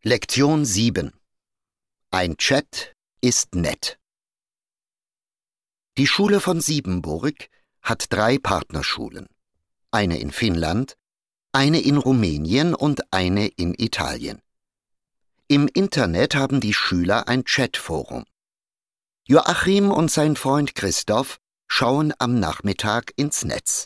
Lektion 7. Ein Chat ist nett. Die Schule von Siebenburg hat 3 Partnerschulen. Eine in Finnland, eine in Rumänien und eine in Italien. Im Internet haben die Schüler ein Chatforum. Joachim und sein Freund Christoph schauen am Nachmittag ins Netz.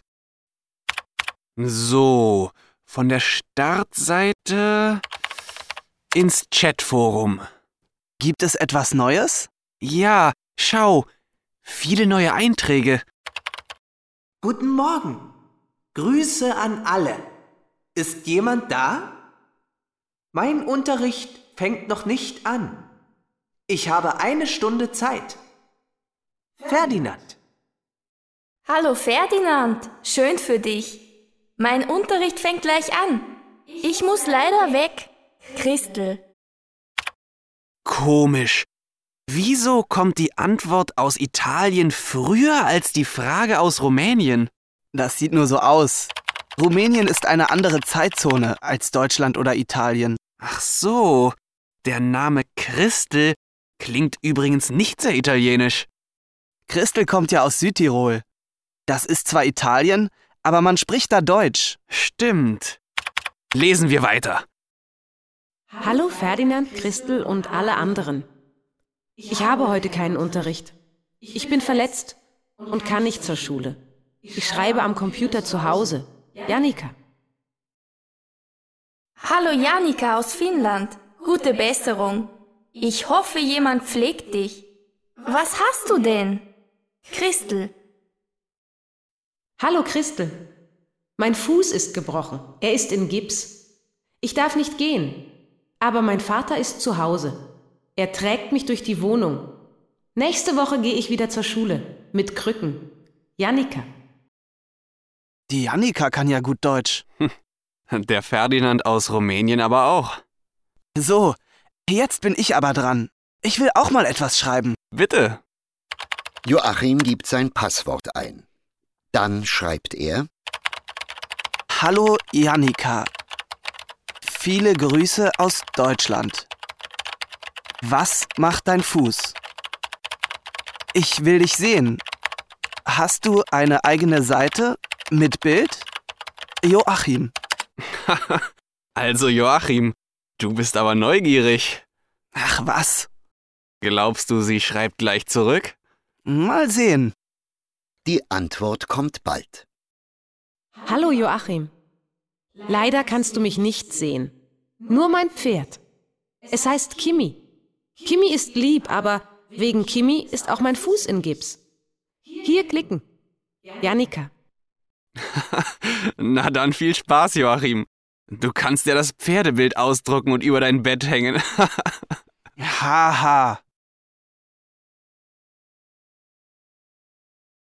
So, von der Startseite ins Chatforum. Gibt es etwas Neues? Ja, schau, viele neue Einträge. Guten Morgen. Grüße an alle. Ist jemand da? Mein Unterricht fängt noch nicht an. Ich habe 1 Stunde Zeit. Ferdinand. Hallo Ferdinand, schön für dich. Mein Unterricht fängt gleich an. Ich muss leider weg. Christel. Komisch. Wieso kommt die Antwort aus Italien früher als die Frage aus Rumänien? Das sieht nur so aus. Rumänien ist eine andere Zeitzone als Deutschland oder Italien. Ach so, der Name Christel klingt übrigens nicht sehr italienisch. Christel kommt ja aus Südtirol. Das ist zwar Italien, aber man spricht da Deutsch. Stimmt. Lesen wir weiter. Hallo Ferdinand, Christel und alle anderen. Ich habe heute keinen Unterricht. Ich bin verletzt und kann nicht zur Schule. Ich schreibe am Computer zu Hause. Jannika. Hallo Jannika aus Finnland. Gute Besserung. Ich hoffe, jemand pflegt dich. Was hast du denn? Christel. Hallo Christel. Mein Fuß ist gebrochen. Er ist in Gips. Ich darf nicht gehen. Aber mein Vater ist zu Hause. Er trägt mich durch die Wohnung. Nächste Woche gehe ich wieder zur Schule. Mit Krücken. Jannika. Die Jannika kann ja gut Deutsch. Der Ferdinand aus Rumänien aber auch. So, jetzt bin ich aber dran. Ich will auch mal etwas schreiben. Bitte. Joachim gibt sein Passwort ein. Dann schreibt er: Hallo Jannika. Viele Grüße aus Deutschland. Was macht dein Fuß? Ich will dich sehen. Hast du eine eigene Seite mit Bild? Joachim. Also Joachim, du bist aber neugierig. Ach was? Glaubst du, sie schreibt gleich zurück? Mal sehen. Die Antwort kommt bald. Hallo Joachim. Leider kannst du mich nicht sehen. Nur mein Pferd. Es heißt Kimi. Kimi ist lieb, aber wegen Kimi ist auch mein Fuß in Gips. Hier klicken. Jannika. Na dann viel Spaß, Joachim. Du kannst ja das Pferdebild ausdrucken und über dein Bett hängen. Haha.